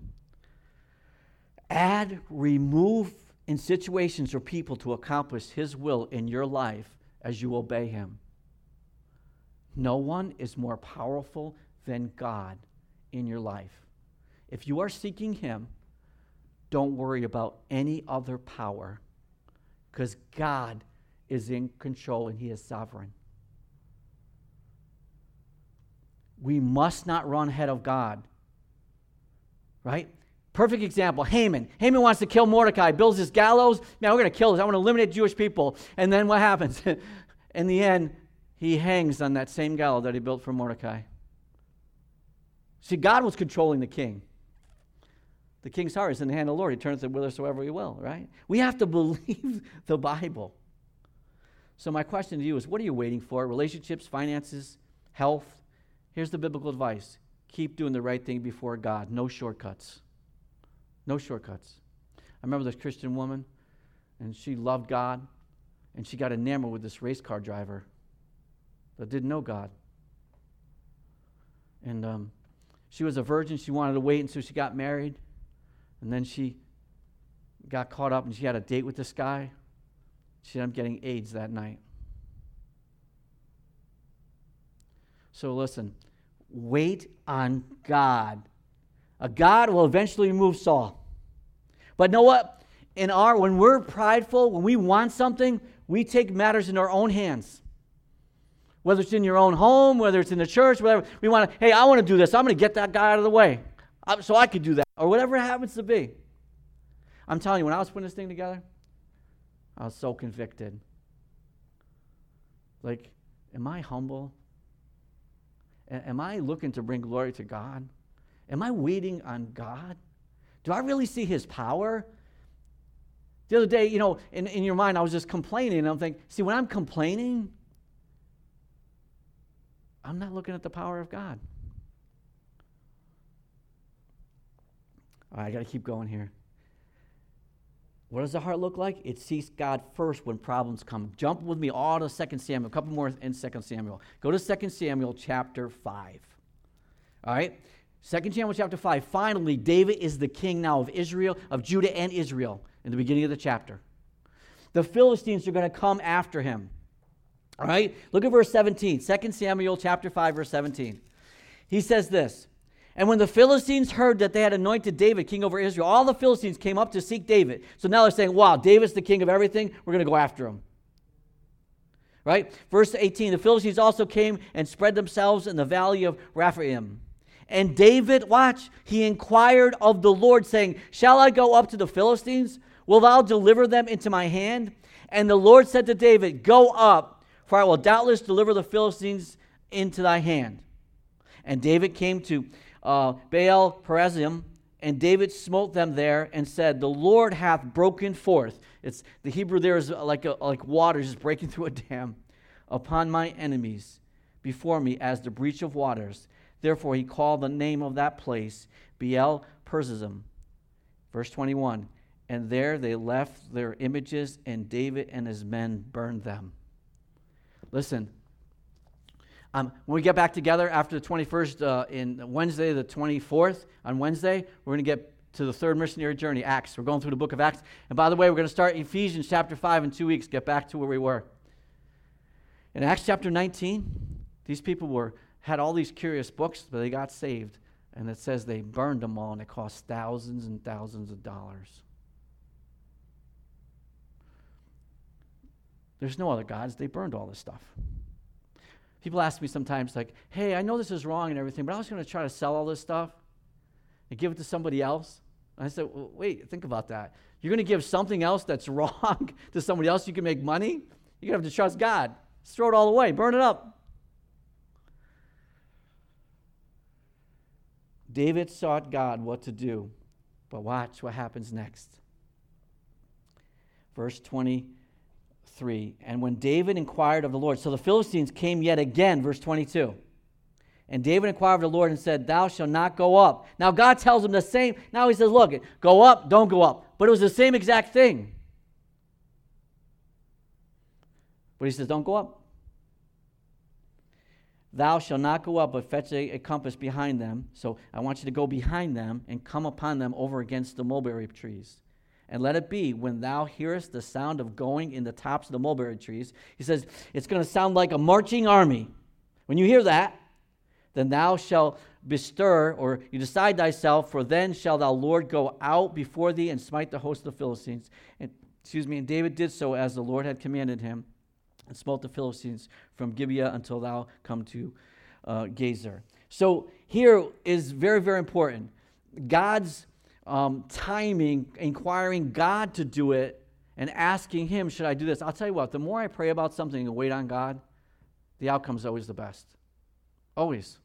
add, remove, in situations or people to accomplish his will in your life as you obey him. No one is more powerful than God in your life. If you are seeking him, don't worry about any other power, because God is in control and he is sovereign. We must not run ahead of God. Right? Perfect example, Haman. Haman wants to kill Mordecai, builds this gallows. Man, we're going to kill this. I want to eliminate Jewish people. And then what happens? In the end, he hangs on that same gallows that he built for Mordecai. See, God was controlling the king. The king's heart is in the hand of the Lord. He turns it whithersoever he will, right? We have to believe the Bible. So my question to you is, what are you waiting for? Relationships, finances, health? Here's the biblical advice. Keep doing the right thing before God. No shortcuts. No shortcuts. I remember this Christian woman, and she loved God, and she got enamored with this race car driver that didn't know God. And um, she was a virgin. She wanted to wait until she got married. And then she got caught up, and she had a date with this guy. She ended up getting AIDS that night. So listen, wait on God. A God will eventually remove Saul. But know what? In our, when we're prideful, when we want something, we take matters in our own hands. Whether it's in your own home, whether it's in the church, whatever. We want to, hey, I want to do this. I'm going to get that guy out of the way so I could do that. Or whatever it happens to be. I'm telling you, when I was putting this thing together, I was so convicted. Like, am I humble? A- am I looking to bring glory to God? Am I waiting on God? Do I really see his power? The other day, you know, in, in your mind, I was just complaining, and I'm thinking, see, when I'm complaining, I'm not looking at the power of God. All right, I got to keep going here. What does the heart look like? It seeks God first when problems come. Jump with me all to Second Samuel, a couple more in Second Samuel. Go to Second Samuel chapter five. All right? Second Samuel chapter five. Finally, David is the king now of Israel, of Judah and Israel, in the beginning of the chapter. The Philistines are going to come after him. All right? Look at verse seventeen. Second Samuel chapter five, verse seventeen. He says this, and when the Philistines heard that they had anointed David king over Israel, all the Philistines came up to seek David. So now they're saying, wow, David's the king of everything. We're going to go after him. Right? Verse eighteen, the Philistines also came and spread themselves in the valley of Rephaim. And David, watch, he inquired of the Lord, saying, shall I go up to the Philistines? Will thou deliver them into my hand? And the Lord said to David, go up, for I will doubtless deliver the Philistines into thy hand. And David came to uh, Baal Perazim, and David smote them there and said, the Lord hath broken forth. It's the Hebrew there is like a, like water just breaking through a dam upon my enemies before me as the breach of waters. Therefore he called the name of that place Baal Perazim. Verse twenty-one, and there they left their images, and David and his men burned them. Listen, um, when we get back together after the twenty-first, uh, in Wednesday, the twenty-fourth, on Wednesday, we're going to get to the third missionary journey, Acts. We're going through the book of Acts. And by the way, we're going to start Ephesians chapter five in two weeks, get back to where we were. In Acts chapter nineteen, these people were had all these curious books, but they got saved. And it says they burned them all, and it cost thousands and thousands of dollars. There's no other gods. They burned all this stuff. People ask me sometimes, like, hey, I know this is wrong and everything, but I was going to try to sell all this stuff and give it to somebody else. And I said, well, wait, think about that. You're going to give something else that's wrong to somebody else you can make money? You're going to have to trust God. Just throw it all away. Burn it up. David sought God what to do, but watch what happens next. Verse twenty-three, and when David inquired of the Lord, so the Philistines came yet again, verse twenty-two. And David inquired of the Lord and said, thou shalt not go up. Now God tells him the same. Now he says, look, go up, don't go up. But it was the same exact thing. But he says, don't go up. Thou shalt not go up, but fetch a, a compass behind them. So I want you to go behind them and come upon them over against the mulberry trees. And let it be, when thou hearest the sound of going in the tops of the mulberry trees, he says, it's going to sound like a marching army. When you hear that, then thou shalt bestir, or you decide thyself, for then shall thou, Lord, go out before thee and smite the host of the Philistines. And, excuse me, and David did so as the Lord had commanded him. and smote the Philistines from Gibeah until thou come to uh, Gezer. So here is very, very important. God's um, timing, inquiring God to do it, and asking him, should I do this? I'll tell you what, the more I pray about something and wait on God, the outcome's always the best. Always.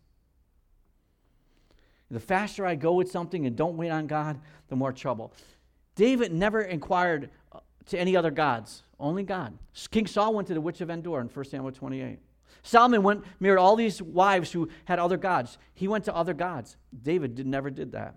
The faster I go with something and don't wait on God, the more trouble. David never inquired to any other gods, only God. King Saul went to the witch of Endor in First Samuel twenty-eight. Solomon went married all these wives who had other gods. He went to other gods. David did, never did that.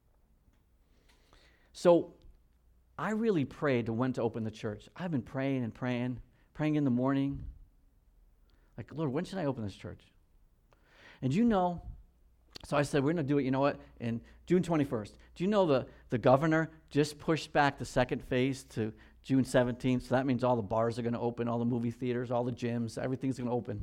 So I really prayed to when to open the church. I've been praying and praying, praying in the morning. Like, Lord, when should I open this church? And you know, so I said, we're going to do it, you know what, in June twenty-first. Do you know the, the governor just pushed back the second phase to June seventeenth? So that means all the bars are going to open, all the movie theaters, all the gyms, everything's going to open.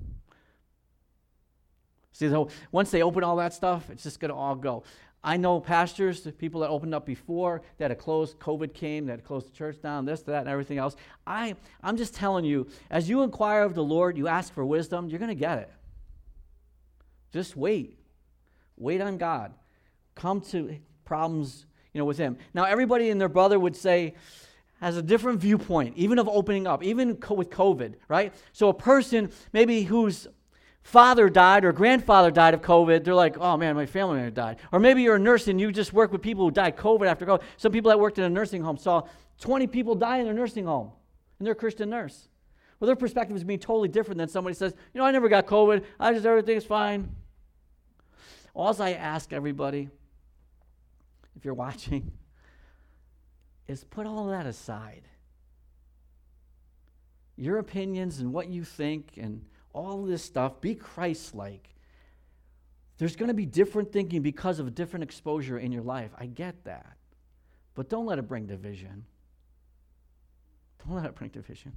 See, so once they open all that stuff, it's just going to all go. I know pastors, the people that opened up before, that had closed, COVID came, that had closed the church down, this, that, and everything else. I, I'm just telling you, as you inquire of the Lord, you ask for wisdom, you're going to get it. Just wait. Wait on God. Come to problems, you know, with him. Now, everybody and their brother would say, has a different viewpoint, even of opening up, even with COVID, right? So a person maybe whose father died or grandfather died of COVID, they're like, oh man, my family member died. Or maybe you're a nurse and you just work with people who died COVID after COVID. Some people that worked in a nursing home saw twenty people die in their nursing home, and they're a Christian nurse. Well, their perspective is being totally different than somebody says, you know, I never got COVID. I just, everything's fine. All I ask everybody, if you're watching, is put all that aside. Your opinions and what you think and all this stuff, be Christ-like. There's going to be different thinking because of a different exposure in your life. I get that. But don't let it bring division. Don't let it bring division.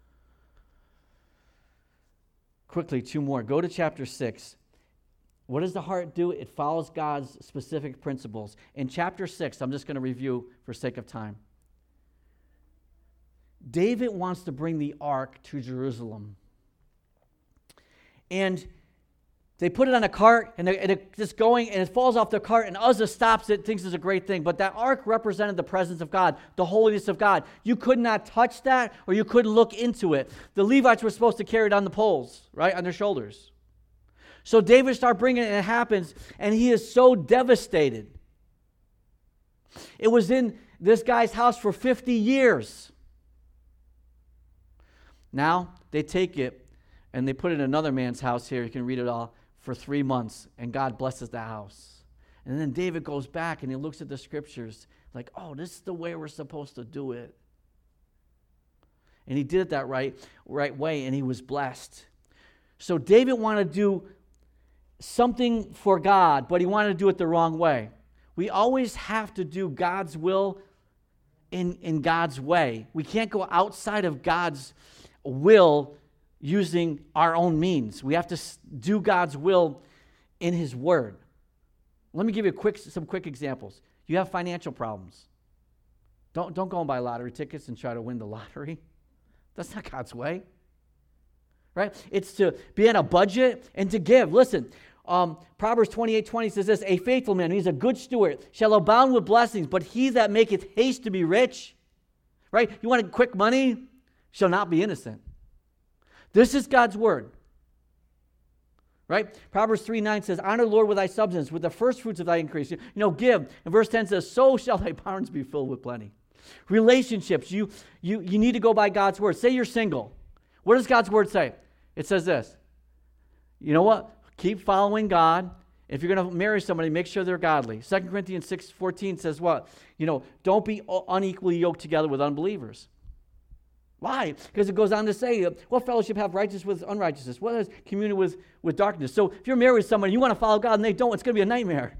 Quickly, two more. Go to chapter six. What does the heart do? It follows God's specific principles. In chapter six, I'm just going to review for sake of time. David wants to bring the ark to Jerusalem. And they put it on a cart, and, and it's just going, and it falls off the cart, and Uzzah stops it, thinks it's a great thing. But that ark represented the presence of God, the holiness of God. You could not touch that, or you couldn't look into it. The Levites were supposed to carry it on the poles, right, on their shoulders. So David starts bringing it, and it happens, and he is so devastated. It was in this guy's house for fifty years. Now, they take it, and they put it in another man's house here. You can read it all, for three months, and God blesses the house. And then David goes back, and he looks at the scriptures, like, oh, this is the way we're supposed to do it. And he did it that right, right way, and he was blessed. So David wanted to do something for God, but he wanted to do it the wrong way. We always have to do God's will in, in God's way. We can't go outside of God's will using our own means. We have to do God's will in his word. Let me give you a quick, some quick examples. You have financial problems. Don't, don't go and buy lottery tickets and try to win the lottery. That's not God's way. Right? It's to be on a budget and to give. Listen, um, Proverbs twenty-eight twenty says this, a faithful man, he's a good steward, shall abound with blessings, but he that maketh haste to be rich, right? You want quick money? Shall not be innocent. This is God's word. Right? Proverbs three nine says, honor the Lord with thy substance, with the first fruits of thy increase. You know, give. And verse ten says, so shall thy barns be filled with plenty. Relationships, you, you, you need to go by God's word. Say you're single. What does God's word say? It says this. You know what? Keep following God. If you're going to marry somebody, make sure they're godly. Second Corinthians six fourteen says what? You know, don't be unequally yoked together with unbelievers. Why? Because it goes on to say, what fellowship have righteousness with unrighteousness? What is communion with, with darkness? So if you're married with somebody, you want to follow God and they don't, it's going to be a nightmare.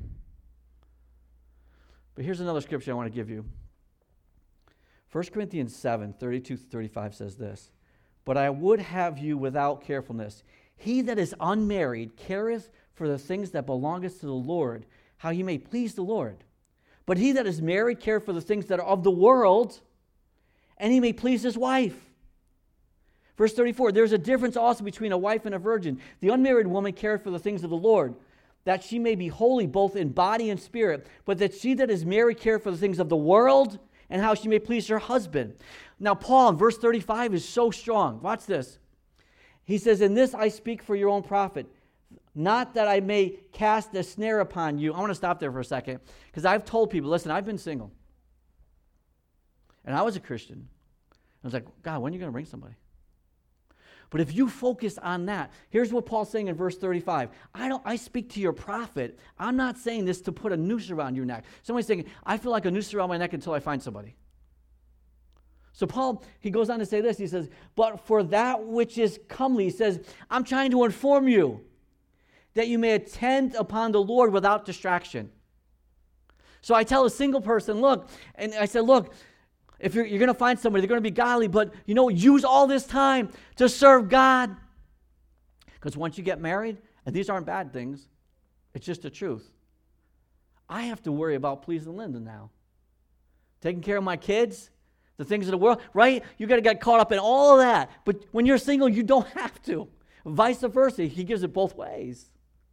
But here's another scripture I want to give you. First Corinthians seven, thirty-two to thirty-five says this, but I would have you without carefulness. He that is unmarried careth for the things that belongeth to the Lord, how he may please the Lord. But he that is married careth for the things that are of the world, and he may please his wife. Verse thirty-four, there's a difference also between a wife and a virgin. The unmarried woman cared for the things of the Lord, that she may be holy both in body and spirit, but that she that is married care for the things of the world, and how she may please her husband. Now, Paul in verse thirty-five is so strong. Watch this. He says, in this I speak for your own profit, not that I may cast a snare upon you. I want to stop there for a second, because I've told people, listen, I've been single. And I was a Christian. I was like, God, when are you going to bring somebody? But if you focus on that, here's what Paul's saying in verse thirty-five. I don't. I speak to your profit. I'm not saying this to put a noose around your neck. Somebody's saying, I feel like a noose around my neck until I find somebody. So Paul, he goes on to say this. He says, but for that which is comely, he says, I'm trying to inform you that you may attend upon the Lord without distraction. So I tell a single person, look, and I said, look, if you're, you're going to find somebody, they're going to be godly, but, you know, use all this time to serve God. Because once you get married, and these aren't bad things, it's just the truth. I have to worry about pleasing Linda now. Taking care of my kids, the things of the world, right? You got to get caught up in all of that. But when you're single, you don't have to. Vice versa, he gives it both ways.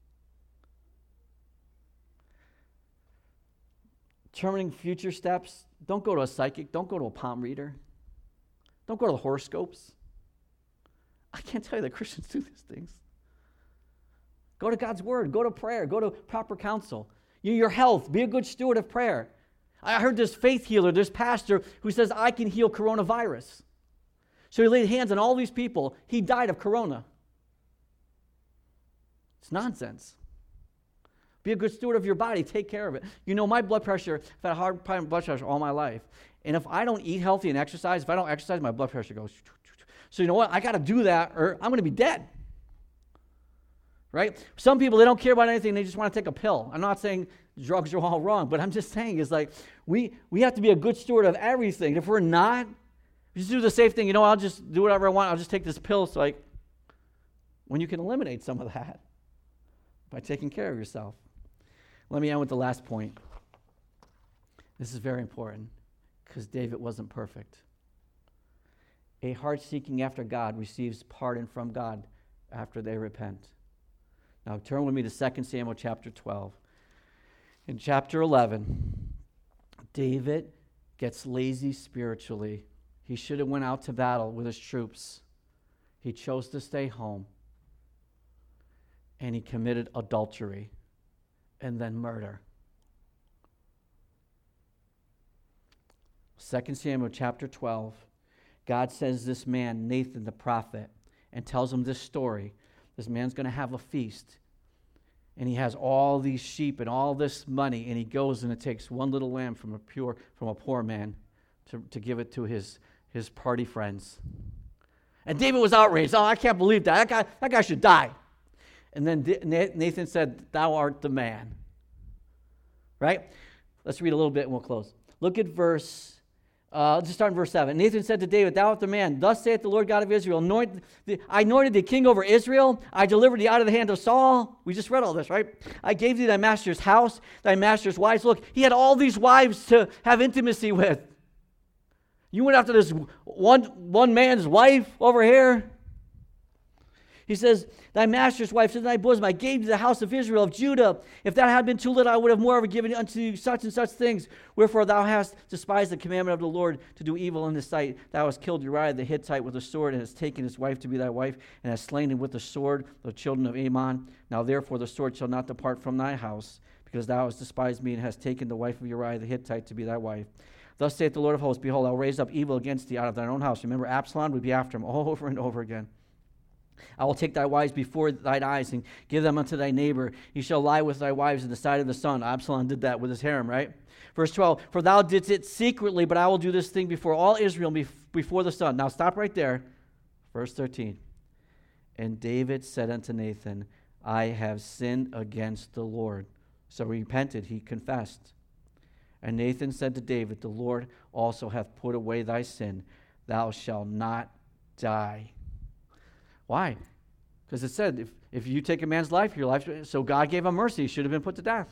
Determining future steps. Don't go to a psychic. Don't go to a palm reader. Don't go to the horoscopes. I can't tell you that Christians do these things. Go to God's word. Go to prayer. Go to proper counsel. You, your health. Be a good steward of prayer. I heard this faith healer, this pastor, who says, I can heal coronavirus. So he laid hands on all these people. He died of corona. It's nonsense. Be a good steward of your body. Take care of it. You know, my blood pressure, I've had a hard time with blood pressure all my life. And if I don't eat healthy and exercise, if I don't exercise, my blood pressure goes. So you know what? I got to do that or I'm going to be dead. Right? Some people, they don't care about anything. They just want to take a pill. I'm not saying drugs are all wrong, but I'm just saying is like we, we have to be a good steward of everything. If we're not, we just do the safe thing. You know, I'll just do whatever I want. I'll just take this pill. So like when you can eliminate some of that by taking care of yourself. Let me end with the last point. This is very important because David wasn't perfect. A heart seeking after God receives pardon from God after they repent. Now turn with me to Second Samuel chapter twelve. In chapter eleven, David gets lazy spiritually. He should have went out to battle with his troops. He chose to stay home. And he committed adultery. And then murder. Second Samuel chapter twelve. God sends this man, Nathan the prophet, and tells him this story. This man's going to have a feast. And he has all these sheep and all this money. And he goes and it takes one little lamb from a pure, from a poor man to, to give it to his, his party friends. And David was outraged. Oh, I can't believe that. That guy, that guy should die. And then Nathan said, thou art the man. Right? Let's read a little bit and we'll close. Look at verse, uh, let's just start in verse seven. Nathan said to David, thou art the man. Thus saith the Lord God of Israel, Anoint the, I anointed thee king over Israel. I delivered thee out of the hand of Saul. We just read all this, right? I gave thee thy master's house, thy master's wives. Look, he had all these wives to have intimacy with. You went after this one, one man's wife over here. He says, thy master's wife said, thy bosom, I gave to the house of Israel, of Judah. If that had been too little, I would have moreover given unto you such and such things. Wherefore thou hast despised the commandment of the Lord to do evil in his sight. Thou hast killed Uriah the Hittite with a sword, and hast taken his wife to be thy wife, and hast slain him with the sword, the children of Ammon. Now therefore the sword shall not depart from thy house, because thou hast despised me, and hast taken the wife of Uriah the Hittite to be thy wife. Thus saith the Lord of hosts, behold, I will raise up evil against thee out of thine own house. Remember, Absalom would be after him over and over again. I will take thy wives before thine eyes and give them unto thy neighbor. He shall lie with thy wives in the sight of the sun. Absalom did that with his harem, right? Verse twelve, for thou didst it secretly, but I will do this thing before all Israel before the sun. Now stop right there. Verse thirteen. And David said unto Nathan, I have sinned against the Lord. So he repented, he confessed. And Nathan said to David, the Lord also hath put away thy sin. Thou shalt not die. Why? Because it said, if, if you take a man's life, your life, so God gave him mercy. He should have been put to death.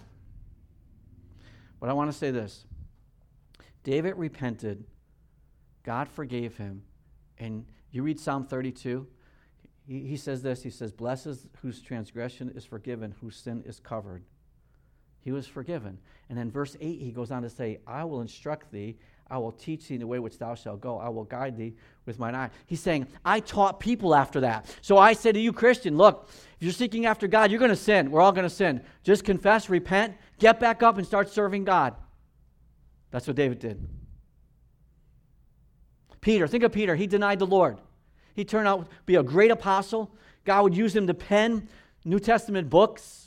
But I want to say this. David repented. God forgave him. And, You read Psalm thirty-two, he, he says this, he says, blessed is whose transgression is forgiven, whose sin is covered. He was forgiven. And then verse eight, he goes on to say, I will instruct thee, I will teach thee in the way which thou shalt go, I will guide thee with mine eye. He's saying, I taught people after that. So I say to you, Christian, look, if you're seeking after God, you're going to sin. We're all going to sin. Just confess, repent, get back up and start serving God. That's what David did. Peter, think of Peter. He denied the Lord. He turned out to be a great apostle. God would use him to pen New Testament books.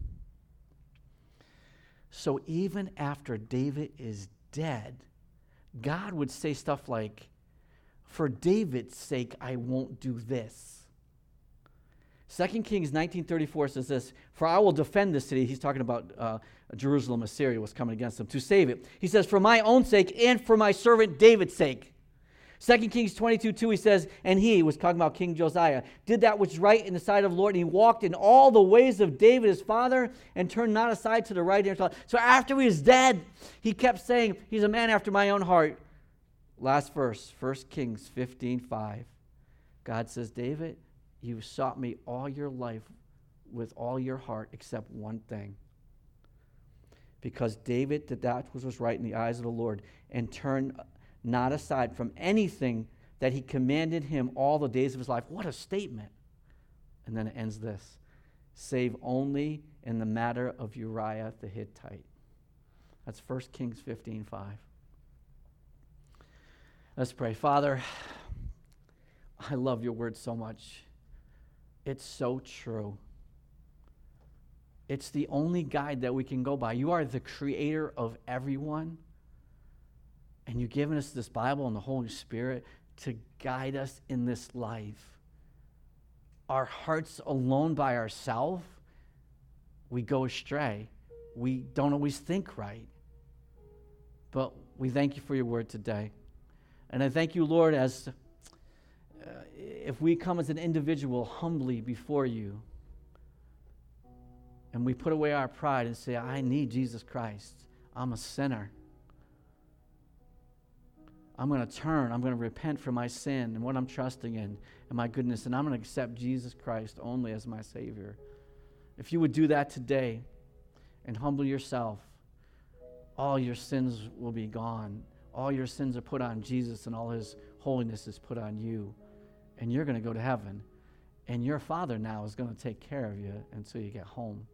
So even after David is dead, God would say stuff like, for David's sake, I won't do this. Second Kings nineteen thirty-four says this, for I will defend this city. He's talking about uh, Jerusalem, Assyria was coming against them to save it. He says, for my own sake and for my servant David's sake. Second Kings twenty-two two, he says, and he, was talking about King Josiah, did that which is right in the sight of the Lord, and he walked in all the ways of David his father, and turned not aside to the right or to the left. So after he was dead, he kept saying, he's a man after my own heart. Last verse, First Kings fifteen five. God says, David, you've sought me all your life with all your heart except one thing. Because David did that which was right in the eyes of the Lord, and turned not aside from anything that he commanded him all the days of his life. What a statement. And then it ends this, save only in the matter of Uriah the Hittite. That's First Kings fifteen five. Let's pray. Father, I love your word so much. It's so true. It's the only guide that we can go by. You are the creator of everyone. And you've given us this Bible and the Holy Spirit to guide us in this life. Our hearts alone by ourselves, we go astray. We don't always think right. But we thank you for your word today. And I thank you, Lord, as uh, if we come as an individual humbly before you, and we put away our pride and say, I need Jesus Christ. I'm a sinner. I'm going to turn. I'm going to repent from my sin and what I'm trusting in and my goodness, and I'm going to accept Jesus Christ only as my Savior. If you would do that today and humble yourself, all your sins will be gone. All your sins are put on Jesus, and all his holiness is put on you. And you're going to go to heaven. And your Father now is going to take care of you until you get home.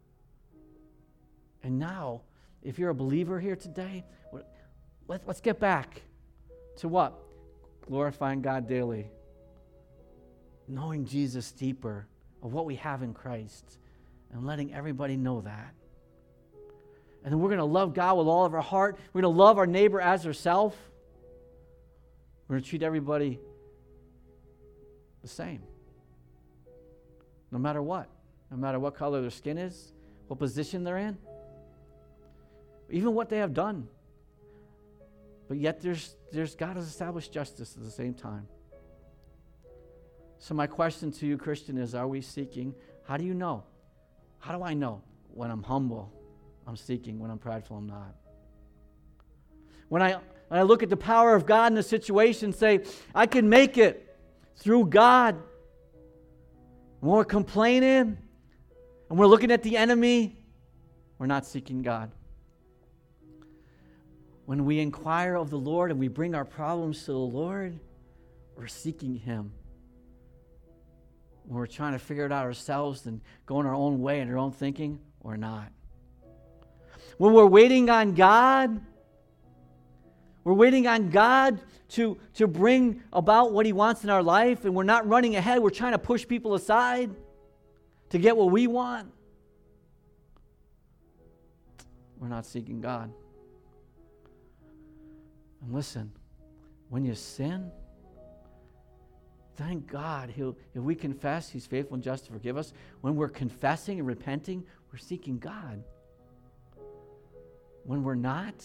And now, if you're a believer here today, let's get back to what? Glorifying God daily. Knowing Jesus deeper, of what we have in Christ, and letting everybody know that. And then we're going to love God with all of our heart. We're going to love our neighbor as ourselves. We're going to treat everybody the same. No matter what. No matter what color their skin is, what position they're in, even what they have done. But yet there's, there's God has established justice at the same time. So my question to you, Christian, is, are we seeking? How do you know? How do I know when I'm humble, I'm seeking? When I'm prideful, I'm not? When I, when I look at the power of God in a situation, say, I can make it through God. When we're complaining and we're looking at the enemy, we're not seeking God. When we inquire of the Lord and we bring our problems to the Lord, we're seeking him. When we're trying to figure it out ourselves and going our own way and our own thinking, we're not. When we're waiting on God, we're waiting on God to, to bring about what he wants in our life, and we're not running ahead. We're trying to push people aside to get what we want. We're not seeking God. And listen, when you sin, thank God, he'll, if we confess, he's faithful and just to forgive us. When we're confessing and repenting, we're seeking God. When we're not,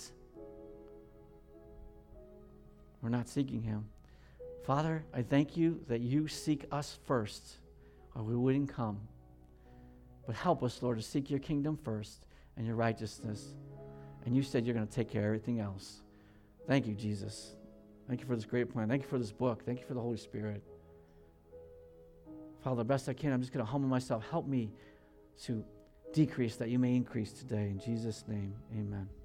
we're not seeking him. Father, I thank you that you seek us first, or we wouldn't come. But help us, Lord, to seek your kingdom first and your righteousness. And you said you're going to take care of everything else. Thank you, Jesus. Thank you for this great plan. Thank you for this book. Thank you for the Holy Spirit. Father, the best I can, I'm just going to humble myself. Help me to decrease that you may increase today. In Jesus' name, amen.